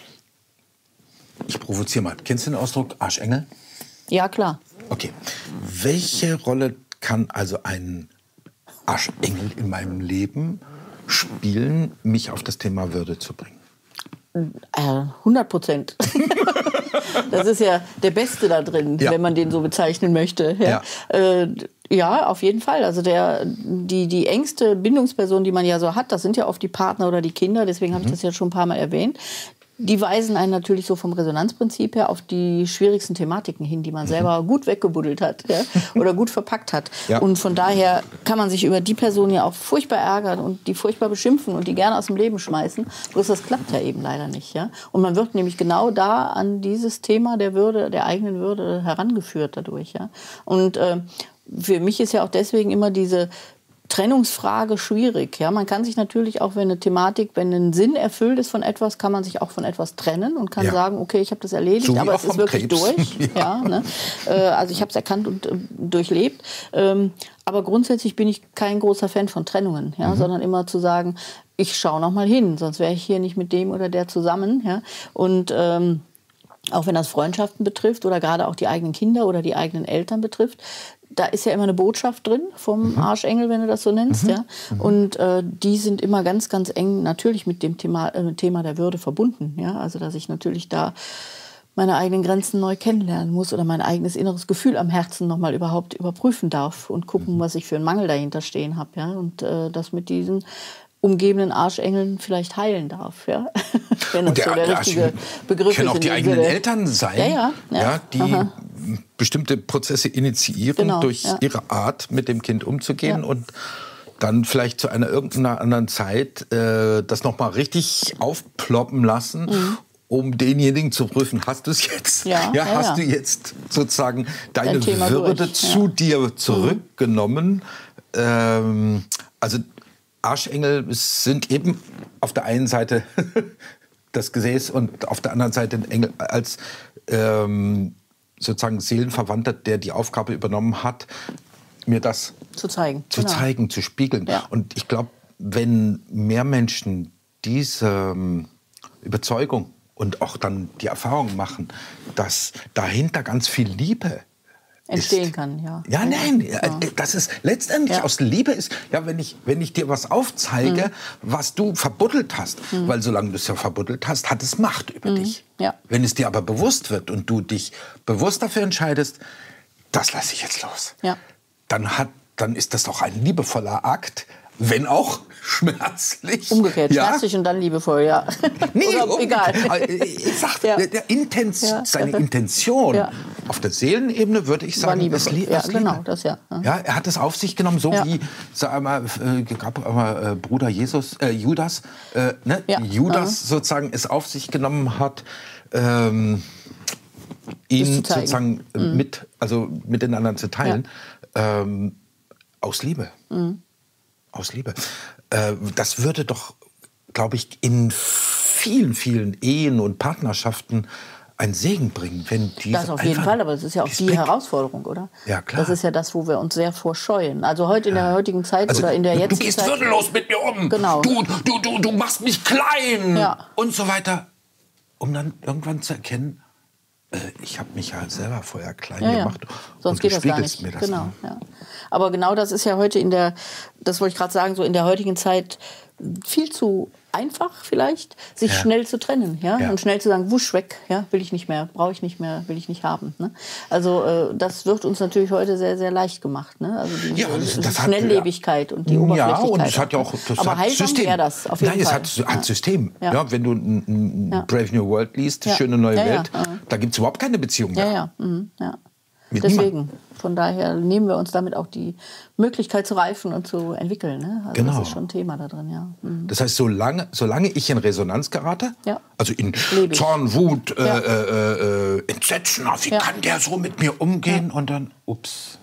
Speaker 1: Ich provoziere mal. Kennst du den Ausdruck Arschengel?
Speaker 2: Ja, klar.
Speaker 1: Okay. Welche Rolle kann also ein Arschengel in meinem Leben spielen, mich auf das Thema Würde zu bringen?
Speaker 2: 100%. Das ist ja der Beste da drin, wenn man den so bezeichnen möchte. Ja, auf jeden Fall. Also die engste Bindungsperson, die man ja so hat, das sind ja oft die Partner oder die Kinder, deswegen habe ich das ja schon ein paar Mal erwähnt. Die weisen einen natürlich so vom Resonanzprinzip her auf die schwierigsten Thematiken hin, die man selber gut weggebuddelt hat oder gut verpackt hat. Ja. Und von daher kann man sich über die Person ja auch furchtbar ärgern und die furchtbar beschimpfen und die gerne aus dem Leben schmeißen. Bloß das klappt ja eben leider nicht. Ja? Und man wird nämlich genau da an dieses Thema der Würde, der eigenen Würde herangeführt dadurch. Ja? Und für mich ist ja auch deswegen immer diese Trennungsfrage schwierig. Ja, man kann sich natürlich auch, wenn ein Sinn erfüllt ist von etwas, kann man sich auch von etwas trennen und kann sagen, okay, ich habe das erledigt, so aber es ist wirklich Krebs. Durch. Also ich habe es erkannt und durchlebt. Aber grundsätzlich bin ich kein großer Fan von Trennungen, sondern immer zu sagen, ich schaue noch mal hin, sonst wäre ich hier nicht mit dem oder der zusammen. Ja? Und auch wenn das Freundschaften betrifft oder gerade auch die eigenen Kinder oder die eigenen Eltern betrifft, da ist ja immer eine Botschaft drin vom Arschengel, wenn du das so nennst. Ja? Und die sind immer ganz, ganz eng natürlich mit dem Thema der Würde verbunden. Ja? Also dass ich natürlich da meine eigenen Grenzen neu kennenlernen muss oder mein eigenes inneres Gefühl am Herzen nochmal überhaupt überprüfen darf und gucken, was ich für einen Mangel dahinter stehen habe. Ja? Und das mit diesen umgebenden Arschengeln vielleicht heilen darf. Ja? Wenn das so der richtige Begriff ist.
Speaker 1: Können auch die eigenen Eltern sein, die bestimmte Prozesse initiieren durch ihre Art, mit dem Kind umzugehen und dann vielleicht zu irgendeiner anderen Zeit das nochmal richtig aufploppen lassen, um denjenigen zu prüfen, hast du es jetzt? Hast du jetzt sozusagen deine Würde zu dir zurückgenommen? Also Arschengel sind eben auf der einen Seite das Gesäß und auf der anderen Seite ein Engel als sozusagen Seelenverwandter, der die Aufgabe übernommen hat, mir das
Speaker 2: zu zeigen,
Speaker 1: zu spiegeln.
Speaker 2: Ja.
Speaker 1: Und ich glaube, wenn mehr Menschen diese Überzeugung und auch dann die Erfahrung machen, dass dahinter ganz viel Liebe
Speaker 2: entstehen kann, ja.
Speaker 1: Ja, nein, das ist letztendlich aus Liebe ist, ja, wenn ich dir was aufzeige, was du verbuddelt hast, weil solange du es ja verbuddelt hast, hat es Macht über dich.
Speaker 2: Ja.
Speaker 1: Wenn es dir aber bewusst wird und du dich bewusst dafür entscheidest, das lasse ich jetzt los, dann ist das doch ein liebevoller Akt, wenn auch schmerzlich.
Speaker 2: Umgekehrt, schmerzlich und dann liebevoll, ja.
Speaker 1: Nee,
Speaker 2: oder egal.
Speaker 1: Ich sag, seine Intention auf der Seelenebene, würde ich sagen, ist Liebe.
Speaker 2: Ja, genau, das ja.
Speaker 1: Ja, er hat es auf sich genommen, so wie, sag einmal, Bruder Judas, Judas sozusagen es auf sich genommen hat, ihn sozusagen mit den anderen zu teilen, aus Liebe. Aus Liebe. Das würde doch, glaube ich, in vielen, vielen Ehen und Partnerschaften einen Segen bringen, wenn die
Speaker 2: das auf jeden Fall, aber es ist ja auch die Herausforderung, oder?
Speaker 1: Ja, klar.
Speaker 2: Das ist ja das, wo wir uns sehr vorscheuen. Also heute in der heutigen Zeit oder in der jetzigen Zeit.
Speaker 1: Du gehst würdelos mit mir um.
Speaker 2: Genau.
Speaker 1: Du machst mich klein und so weiter. Um dann irgendwann zu erkennen, ich habe mich ja selber vorher klein gemacht.
Speaker 2: Sonst geht das gar nicht.
Speaker 1: Mir das
Speaker 2: genau. Ja. Aber genau das ist ja heute das wollte ich gerade sagen, so in der heutigen Zeit viel zu einfach vielleicht, sich schnell zu trennen, und schnell zu sagen, wusch weg, will ich nicht mehr, brauche ich nicht mehr, will ich nicht haben. Ne? Also das wird uns natürlich heute sehr, sehr leicht gemacht. Ne? Also die Schnelllebigkeit und die Oberflächlichkeit.
Speaker 1: Ja, und es hat ja auch
Speaker 2: aber heilsam wäre das auf jeden Fall.
Speaker 1: Es hat System. Ja, wenn du ein Brave New World liest, Schöne neue Welt, da gibt es überhaupt keine Beziehung mehr.
Speaker 2: Deswegen, von daher nehmen wir uns damit auch die Möglichkeit zu reifen und zu entwickeln. Ne? Also das ist schon ein Thema da drin,
Speaker 1: Das heißt, solange ich in Resonanz gerate, also in Zorn, Wut, Entsetzen, wie kann der so mit mir umgehen? Und dann, ups.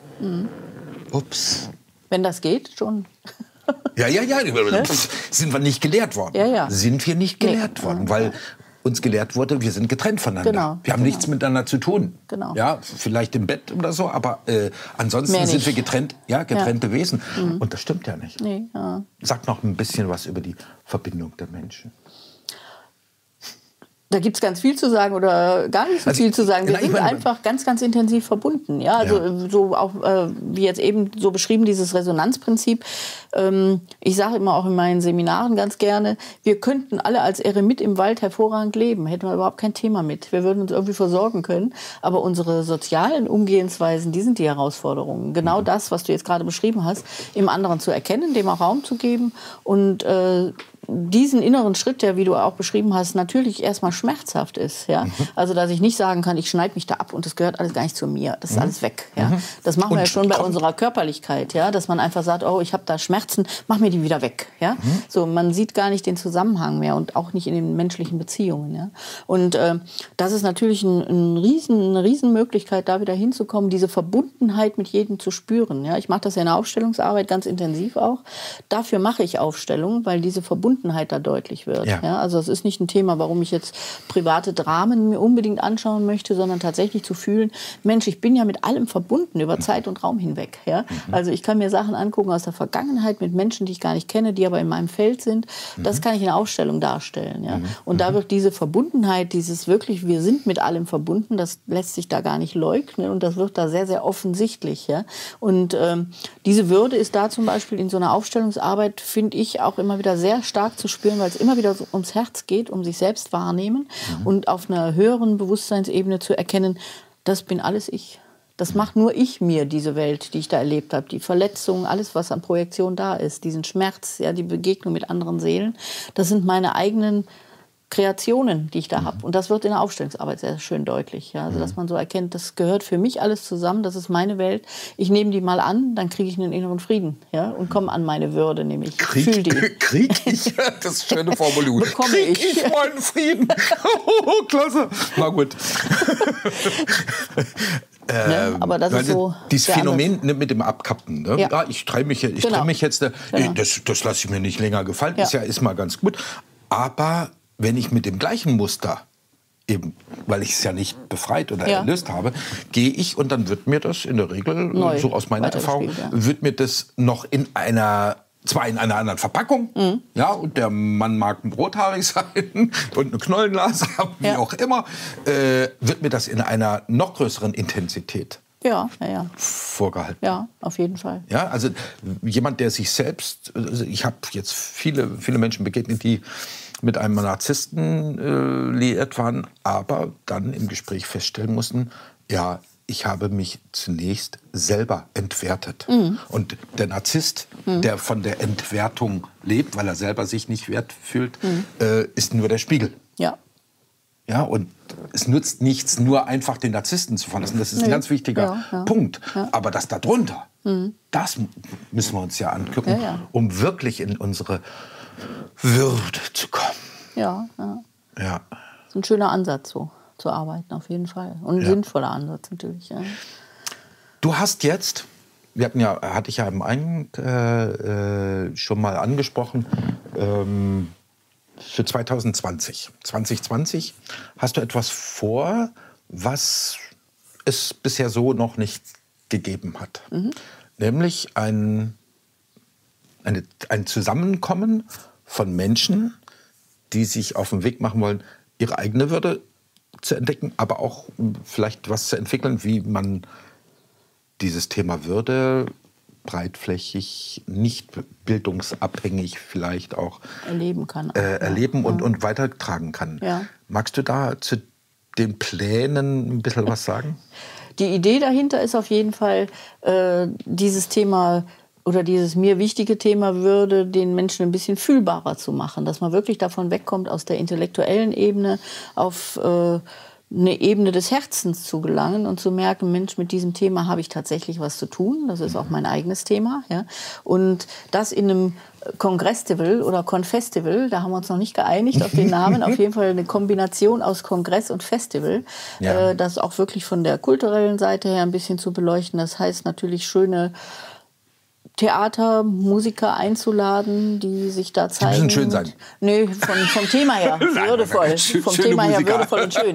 Speaker 2: Wenn das geht, schon.
Speaker 1: Ja. Sind wir nicht gelehrt worden. Sind wir nicht gelehrt worden, weil uns gelehrt wurde, wir sind getrennt voneinander. Wir haben nichts miteinander zu tun. Ja, vielleicht im Bett oder so, aber ansonsten sind wir getrennte Wesen. Und das stimmt ja nicht.
Speaker 2: Nee,
Speaker 1: Sag noch ein bisschen was über die Verbindung der Menschen.
Speaker 2: Da gibt es ganz viel zu sagen oder gar nicht so viel zu sagen. Wir sind einfach ganz, ganz intensiv verbunden. Ja? Also so auch, wie jetzt eben so beschrieben, dieses Resonanzprinzip. Ich sage immer auch in meinen Seminaren ganz gerne, wir könnten alle als Eremit im Wald hervorragend leben. Hätten wir überhaupt kein Thema mit. Wir würden uns irgendwie versorgen können. Aber unsere sozialen Umgehensweisen, die sind die Herausforderungen. Genau das, was du jetzt gerade beschrieben hast, im anderen zu erkennen, dem auch Raum zu geben und diesen inneren Schritt, der, wie du auch beschrieben hast, natürlich erstmal schmerzhaft ist. Ja? Also, dass ich nicht sagen kann, ich schneide mich da ab und das gehört alles gar nicht zu mir. Das ist alles weg. Ja? Das machen wir ja schon bei unserer Körperlichkeit. Ja? Dass man einfach sagt, oh, ich habe da Schmerzen, mach mir die wieder weg. Ja? So, man sieht gar nicht den Zusammenhang mehr und auch nicht in den menschlichen Beziehungen. Ja? Und das ist natürlich eine Riesenmöglichkeit, da wieder hinzukommen, diese Verbundenheit mit jedem zu spüren. Ja? Ich mache das ja in der Aufstellungsarbeit ganz intensiv auch. Dafür mache ich Aufstellungen, weil diese Verbundenheit da deutlich wird. Ja. Also es ist nicht ein Thema, warum ich jetzt private Dramen mir unbedingt anschauen möchte, sondern tatsächlich zu fühlen, Mensch, ich bin ja mit allem verbunden über Zeit und Raum hinweg. Ja? Also ich kann mir Sachen angucken aus der Vergangenheit mit Menschen, die ich gar nicht kenne, die aber in meinem Feld sind. Das kann ich in der Ausstellung darstellen. Ja? Und da wird diese Verbundenheit, dieses wirklich, wir sind mit allem verbunden, das lässt sich da gar nicht leugnen und das wird da sehr, sehr offensichtlich. Ja? Und diese Würde ist da zum Beispiel in so einer Aufstellungsarbeit, finde ich, auch immer wieder sehr stark zu spüren, weil es immer wieder so ums Herz geht, um sich selbst wahrnehmen und auf einer höheren Bewusstseinsebene zu erkennen, das bin alles ich. Das macht nur ich mir, diese Welt, die ich da erlebt habe. Die Verletzungen, alles, was an Projektion da ist, diesen Schmerz, ja, die Begegnung mit anderen Seelen, das sind meine eigenen Kreationen, die ich da habe. Und das wird in der Aufstellungsarbeit sehr schön deutlich. Ja? Also, dass man so erkennt, das gehört für mich alles zusammen, das ist meine Welt. Ich nehme die mal an, dann kriege ich einen inneren Frieden, ja? Und komme an meine Würde, nämlich fühle die.
Speaker 1: Krieg ich, das ist eine schöne Formulierung.
Speaker 2: Krieg
Speaker 1: ich meinen Frieden. Oh, klasse. Na gut.
Speaker 2: Aber das ist so
Speaker 1: dieses Phänomen mit dem Abkappen. Ne? Ja. Ich trenne mich jetzt. Das lasse ich mir nicht länger gefallen. Ist mal ganz gut. Aber wenn ich mit dem gleichen Muster eben, weil ich es ja nicht befreit oder erlöst habe, gehe ich und dann wird mir das in der Regel, so aus meiner Erfahrung, wird mir das noch zwar in einer anderen Verpackung, ja, und der Mann mag rothaarig sein und eine Knollennase haben, wie auch immer, wird mir das in einer noch größeren Intensität vorgehalten.
Speaker 2: Ja, auf jeden Fall.
Speaker 1: Ja, also jemand, der sich selbst, also ich habe jetzt viele Menschen begegnet, die mit einem Narzissten liiert waren, aber dann im Gespräch feststellen mussten, ja, ich habe mich zunächst selber entwertet. Und der Narzisst, der von der Entwertung lebt, weil er selber sich nicht wert fühlt, ist nur der Spiegel.
Speaker 2: Ja.
Speaker 1: Ja, und es nützt nichts, nur einfach den Narzissten zu verlassen. Das ist ein ganz wichtiger Punkt. Ja. Aber das darunter, das müssen wir uns ja angucken, um wirklich in unsere Würde zu kommen.
Speaker 2: Ja. Das ist ein schöner Ansatz, so zu arbeiten, auf jeden Fall. Und ein sinnvoller Ansatz natürlich. Ja.
Speaker 1: Du hast jetzt, hatte ich ja im Eingang schon mal angesprochen, für 2020 hast du etwas vor, was es bisher so noch nicht gegeben hat. Nämlich ein Zusammenkommen von Menschen, die sich auf den Weg machen wollen, ihre eigene Würde zu entdecken, aber auch vielleicht was zu entwickeln, wie man dieses Thema Würde breitflächig, nicht bildungsabhängig vielleicht auch
Speaker 2: erleben kann.
Speaker 1: Erleben und weitertragen kann. Ja. Magst du da zu den Plänen ein bisschen was sagen?
Speaker 2: Die Idee dahinter ist auf jeden Fall, dieses Thema oder dieses mir wichtige Thema Würde den Menschen ein bisschen fühlbarer zu machen, dass man wirklich davon wegkommt, aus der intellektuellen Ebene auf eine Ebene des Herzens zu gelangen und zu merken, Mensch, mit diesem Thema habe ich tatsächlich was zu tun. Das ist auch mein eigenes Thema. Ja? Und das in einem Kongressival oder Konfestival, da haben wir uns noch nicht geeinigt auf den Namen, auf jeden Fall eine Kombination aus Kongress und Festival, das auch wirklich von der kulturellen Seite her ein bisschen zu beleuchten. Das heißt natürlich schöne Theater, Musiker einzuladen, die sich da zeigen.
Speaker 1: Die müssen schön sein.
Speaker 2: Nee, vom Thema her würdevoll. Vom Thema her würdevoll und schön.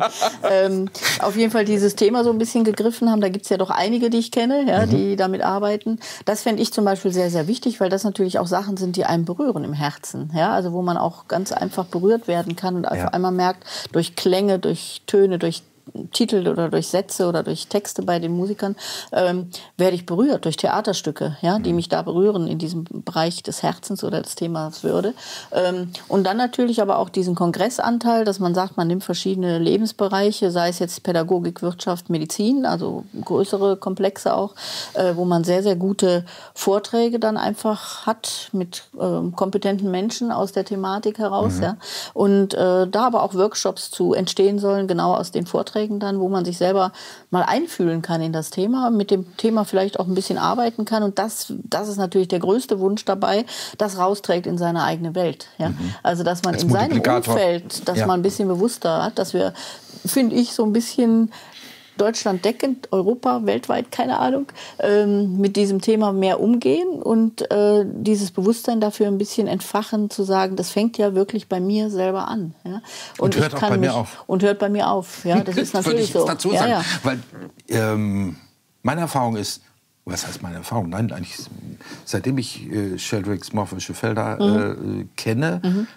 Speaker 2: Auf jeden Fall dieses Thema so ein bisschen gegriffen haben. Da gibt es ja doch einige, die ich kenne, ja, die damit arbeiten. Das fände ich zum Beispiel sehr, sehr wichtig, weil das natürlich auch Sachen sind, die einen berühren im Herzen. Ja? Also wo man auch ganz einfach berührt werden kann und auf einmal merkt, durch Klänge, durch Töne, durch Titel oder durch Sätze oder durch Texte bei den Musikern, werde ich berührt durch Theaterstücke, ja, die mich da berühren in diesem Bereich des Herzens oder des Themas Würde. Und dann natürlich aber auch diesen Kongressanteil, dass man sagt, man nimmt verschiedene Lebensbereiche, sei es jetzt Pädagogik, Wirtschaft, Medizin, also größere Komplexe auch, wo man sehr, sehr gute Vorträge dann einfach hat mit kompetenten Menschen aus der Thematik heraus. Ja. Und da aber auch Workshops zu entstehen sollen, genau aus den Vorträgen dann, wo man sich selber mal einfühlen kann in das Thema, mit dem Thema vielleicht auch ein bisschen arbeiten kann. Und das ist natürlich der größte Wunsch dabei, das rausträgt in seine eigene Welt. Ja? Also dass man in seinem Umfeld, dass man ein bisschen bewusster hat, dass wir, finde ich, so ein bisschen Deutschland deckend, Europa, weltweit, keine Ahnung, mit diesem Thema mehr umgehen und dieses Bewusstsein dafür ein bisschen entfachen, zu sagen, das fängt ja wirklich bei mir selber an. Ja?
Speaker 1: Und hört auch bei mir auf.
Speaker 2: Und hört bei mir auf, ja, das ist natürlich so.
Speaker 1: Dazu sagen, weil meine Erfahrung ist, was heißt meine Erfahrung? Nein, eigentlich seitdem ich Sheldricks morphische Felder kenne,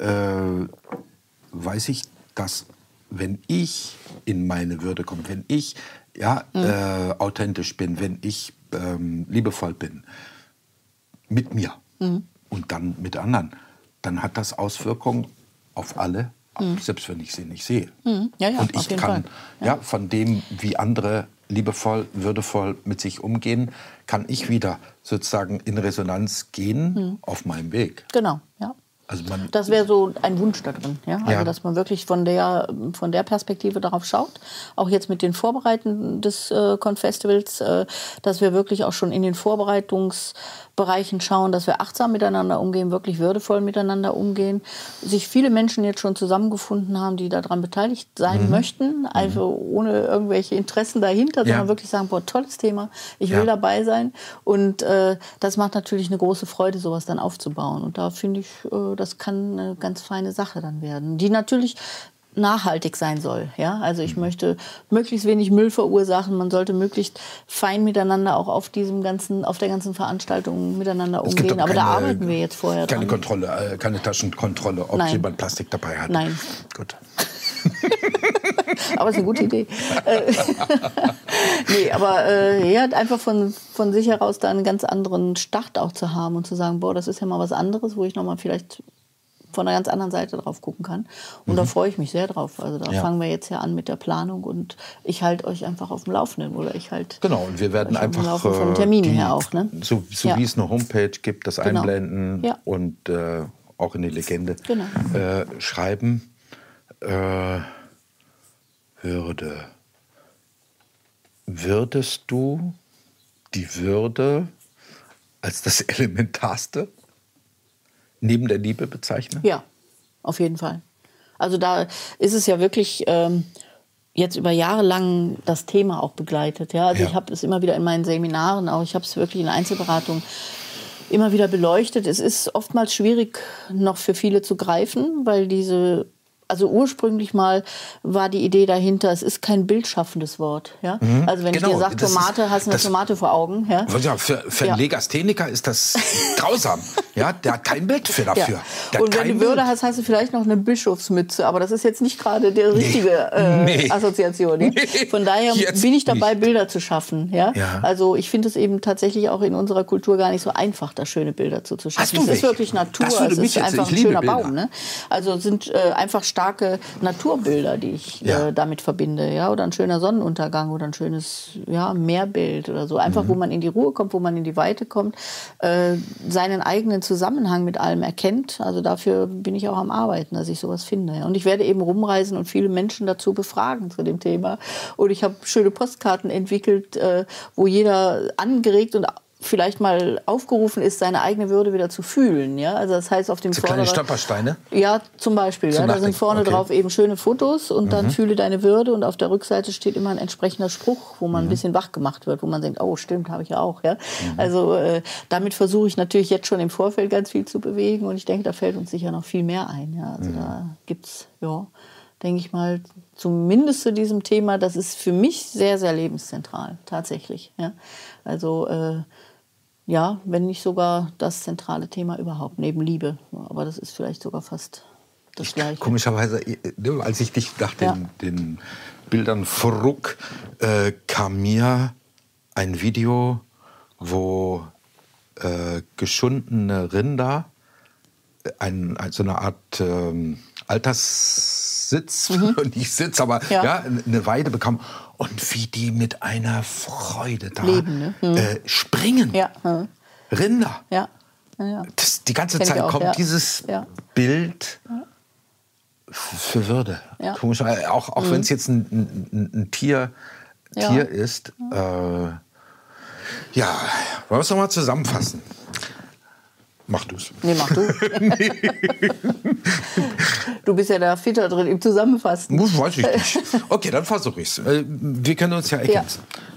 Speaker 1: weiß ich, dass wenn ich in meine Würde komme, wenn ich authentisch bin, wenn ich liebevoll bin mit mir und dann mit anderen, dann hat das Auswirkungen auf alle, selbst wenn ich sie nicht sehe.
Speaker 2: Ja, ja,
Speaker 1: und ich kann von dem, wie andere liebevoll, würdevoll mit sich umgehen, kann ich wieder sozusagen in Resonanz gehen auf meinem Weg.
Speaker 2: Genau, ja.
Speaker 1: Also
Speaker 2: das wäre so ein Wunsch da drin, ja? Also dass man wirklich von der Perspektive darauf schaut, auch jetzt mit den Vorbereitungen des Konfestivals, dass wir wirklich auch schon in den Vorbereitungsbereichen schauen, dass wir achtsam miteinander umgehen, wirklich würdevoll miteinander umgehen. Sich viele Menschen jetzt schon zusammengefunden haben, die daran beteiligt sein möchten, also ohne irgendwelche Interessen dahinter, sondern wirklich sagen, boah, tolles Thema, ich will dabei sein. Und das macht natürlich eine große Freude, sowas dann aufzubauen. Und da finde ich, das kann eine ganz feine Sache dann werden, die natürlich nachhaltig sein soll. Ja? Also ich möchte möglichst wenig Müll verursachen. Man sollte möglichst fein miteinander auch auf der ganzen Veranstaltung miteinander umgehen. Aber da arbeiten wir jetzt vorher dran.
Speaker 1: Keine Kontrolle, keine Taschenkontrolle, ob jemand Plastik dabei hat.
Speaker 2: Nein.
Speaker 1: Gut.
Speaker 2: Aber ist eine gute Idee. Nee, aber einfach von sich heraus da einen ganz anderen Start auch zu haben und zu sagen, boah, das ist ja mal was anderes, wo ich nochmal vielleicht von einer ganz anderen Seite drauf gucken kann. Und da freue ich mich sehr drauf. Also da fangen wir jetzt ja an mit der Planung und ich halte euch einfach auf dem Laufenden. Oder ich halt
Speaker 1: genau, und wir werden einfach
Speaker 2: vom Termin her auch. Ne?
Speaker 1: So wie es eine Homepage gibt, das einblenden und auch in die Legende schreiben. Würdest du die Würde als das Elementarste neben der Liebe bezeichnen?
Speaker 2: Ja, auf jeden Fall. Also da ist es ja wirklich jetzt über Jahre lang das Thema auch begleitet. Ja? Also ich habe es immer wieder in meinen Seminaren, auch ich habe es wirklich in Einzelberatung immer wieder beleuchtet. Es ist oftmals schwierig noch für viele zu greifen, weil also ursprünglich mal war die Idee dahinter, es ist kein bildschaffendes Wort. Ja? Also wenn ich dir sage Tomate, hast du eine Tomate vor Augen. Ja?
Speaker 1: Für einen Legastheniker ist das grausam. Ja, der hat kein Bild für dafür.
Speaker 2: Ja. Und wenn du Würde hast, hast du vielleicht noch eine Bischofsmütze. Aber das ist jetzt nicht gerade die richtige Assoziation. Ja? Von daher bin ich dabei, Bilder zu schaffen. Ja? Also ich finde es eben tatsächlich auch in unserer Kultur gar nicht so einfach, da schöne Bilder zu schaffen. Es ist wirklich Natur, es ist einfach ein schöner Baum. Ne? Also es sind einfach starke Naturbilder, die ich damit verbinde. Ja? Oder ein schöner Sonnenuntergang oder ein schönes Meerbild oder so. Einfach, wo man in die Ruhe kommt, wo man in die Weite kommt, seinen eigenen Zusammenhang mit allem erkennt. Also dafür bin ich auch am Arbeiten, dass ich sowas finde. Ja? Und ich werde eben rumreisen und viele Menschen dazu befragen zu dem Thema. Und ich habe schöne Postkarten entwickelt, wo jeder angeregt und vielleicht mal aufgerufen ist, seine eigene Würde wieder zu fühlen. Ja? Also das heißt auf dem
Speaker 1: so kleine Stolpersteine?
Speaker 2: Ja, zum Beispiel. Ja? Da sind vorne drauf eben schöne Fotos und dann fühle deine Würde und auf der Rückseite steht immer ein entsprechender Spruch, wo man ein bisschen wach gemacht wird, wo man denkt, oh stimmt, habe ich ja auch. Ja? Also damit versuche ich natürlich jetzt schon im Vorfeld ganz viel zu bewegen und ich denke, da fällt uns sicher noch viel mehr ein. Ja? Also da gibt es, denke ich mal, zumindest zu diesem Thema, das ist für mich sehr, sehr lebenszentral, tatsächlich. Ja? Also wenn nicht sogar das zentrale Thema überhaupt, neben Liebe. Aber das ist vielleicht sogar fast das Gleiche.
Speaker 1: Komischerweise, als ich dich nach den Bildern frug, kam mir ein Video, wo geschundene Rinder so eine Art Alterssitz, nicht Sitz, aber eine Weide bekommen. Und wie die mit einer Freude da
Speaker 2: leben,
Speaker 1: springen.
Speaker 2: Ja.
Speaker 1: Rinder.
Speaker 2: Ja.
Speaker 1: Die ganze Zeit kommt dieses Bild für Würde. Ja. Komisch, auch wenn es jetzt ein Tier ist. Wollen wir es nochmal zusammenfassen? Mach du's.
Speaker 2: Nee, mach du. Du bist ja da fitter drin im Zusammenfassen.
Speaker 1: Weiß ich nicht. Okay, dann versuche ich's. Wir können uns ja ergänzen.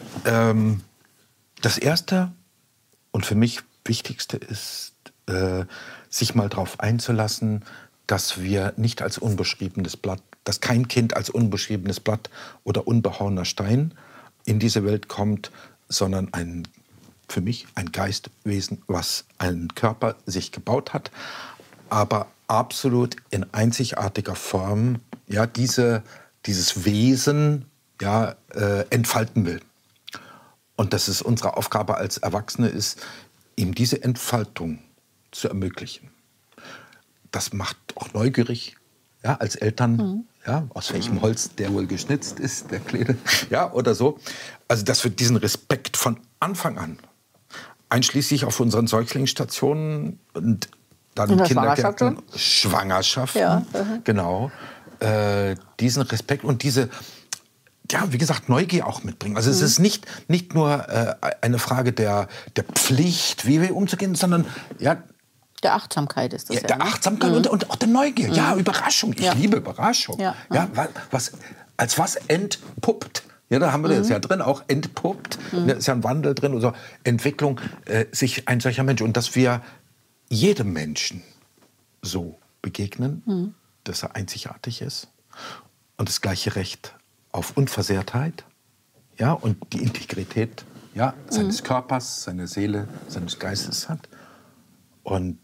Speaker 1: Das Erste und für mich Wichtigste ist, sich mal darauf einzulassen, dass wir nicht als unbeschriebenes Blatt, dass kein Kind als unbeschriebenes Blatt oder unbehauener Stein in diese Welt kommt, sondern für mich ein Geistwesen, was einen Körper sich gebaut hat, aber absolut in einzigartiger Form dieses Wesen entfalten will. Und dass es unsere Aufgabe als Erwachsene ist, ihm diese Entfaltung zu ermöglichen. Das macht auch neugierig, als Eltern, aus welchem Holz der wohl geschnitzt ist, der Kleine, oder so. Also dass wir diesen Respekt von Anfang an, einschließlich auf unseren Säuglingsstationen und dann Kindergärten, Schwangerschaften, genau, diesen Respekt und diese, wie gesagt, Neugier auch mitbringen. Also es ist nicht nur eine Frage der Pflicht, wie wir umzugehen, sondern
Speaker 2: der Achtsamkeit ist das
Speaker 1: der Achtsamkeit und auch der Neugier. Ja, Überraschung. Ich liebe Überraschung. Als was entpuppt. Ja, da haben wir das ja drin, auch entpuppt. Da ist ja ein Wandel drin, oder Entwicklung, sich ein solcher Mensch. Und dass wir jedem Menschen so begegnen, dass er einzigartig ist und das gleiche Recht auf Unversehrtheit, ja, und die Integrität, ja, seines Körpers, seiner Seele, seines Geistes hat. Und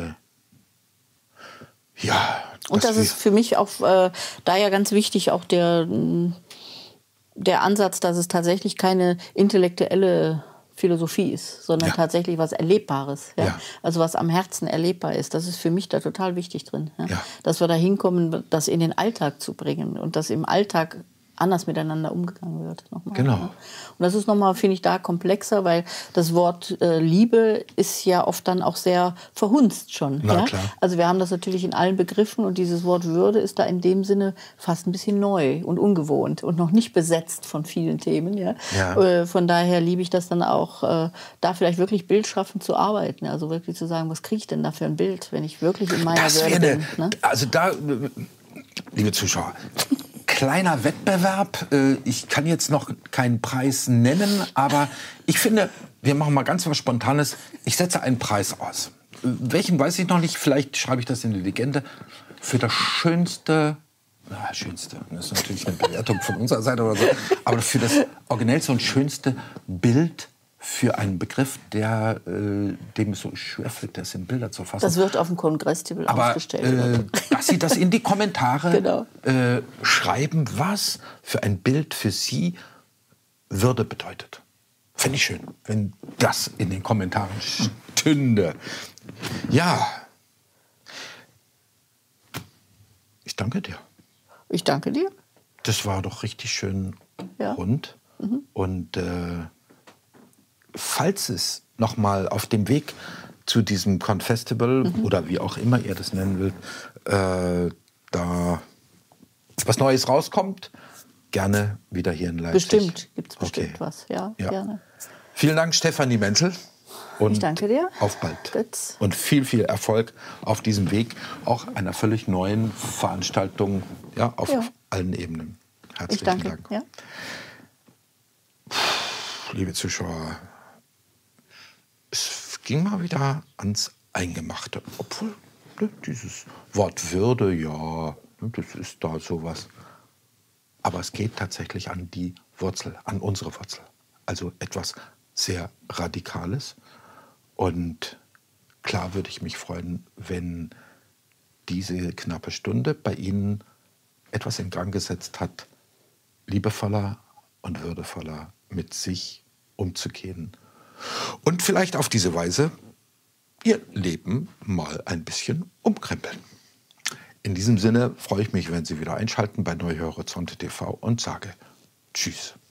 Speaker 1: ja.
Speaker 2: Und das ist für mich auch da ja ganz wichtig, auch der Ansatz, dass es tatsächlich keine intellektuelle Philosophie ist, sondern tatsächlich was Erlebbares. Ja? Ja. Also was am Herzen erlebbar ist. Das ist für mich da total wichtig drin. Ja? Ja. Dass wir da hinkommen, das in den Alltag zu bringen und dass im Alltag anders miteinander umgegangen wird. Nochmal.
Speaker 1: Genau.
Speaker 2: Und das ist nochmal, finde ich, da komplexer, weil das Wort Liebe ist ja oft dann auch sehr verhunzt schon.
Speaker 1: Na,
Speaker 2: ja?
Speaker 1: klar.
Speaker 2: Also wir haben das natürlich in allen Begriffen und dieses Wort Würde ist da in dem Sinne fast ein bisschen neu und ungewohnt und noch nicht besetzt von vielen Themen. Ja? Ja. Von daher liebe ich das dann auch, da vielleicht wirklich bildschaffend zu arbeiten. Also wirklich zu sagen, was kriege ich denn da für ein Bild, wenn ich wirklich in meiner Würde bin. Ne?
Speaker 1: Also da, liebe Zuschauer, kleiner Wettbewerb. Ich kann jetzt noch keinen Preis nennen, aber ich finde, wir machen mal ganz was Spontanes. Ich setze einen Preis aus. Welchen weiß ich noch nicht. Vielleicht schreibe ich das in die Legende. Für das schönste, das ist natürlich eine Bewertung von unserer Seite oder so, aber für das originellste und schönste Bild für einen Begriff, dem es so schwerfällt, das in Bilder zu fassen.
Speaker 2: Das wird auf dem Kongresstable ausgestellt.
Speaker 1: Dass Sie das in die Kommentare
Speaker 2: genau.
Speaker 1: Schreiben, was für ein Bild für Sie Würde bedeutet. Fände ich schön, wenn das in den Kommentaren stünde. Ja. Ich danke dir.
Speaker 2: Ich danke dir.
Speaker 1: Das war doch richtig schön rund. Mhm. Und falls es noch mal auf dem Weg zu diesem Confestival oder wie auch immer ihr das nennen wollt, da was Neues rauskommt, gerne wieder hier in Leipzig.
Speaker 2: Bestimmt, gibt es bestimmt was, ja, gerne.
Speaker 1: Vielen Dank, Stefanie Menzel. Und
Speaker 2: ich danke dir.
Speaker 1: Auf bald. Gut. Und viel, viel Erfolg auf diesem Weg, auch einer völlig neuen Veranstaltung auf allen Ebenen. Herzlichen Dank. Ja. Liebe Zuschauer, es ging mal wieder ans Eingemachte. Obwohl, dieses Wort Würde, das ist da sowas. Aber es geht tatsächlich an die Wurzel, an unsere Wurzel. Also etwas sehr Radikales. Und klar würde ich mich freuen, wenn diese knappe Stunde bei Ihnen etwas in Gang gesetzt hat, liebevoller und würdevoller mit sich umzugehen. Und vielleicht auf diese Weise Ihr Leben mal ein bisschen umkrempeln. In diesem Sinne freue ich mich, wenn Sie wieder einschalten bei Neue Horizonte TV und sage Tschüss.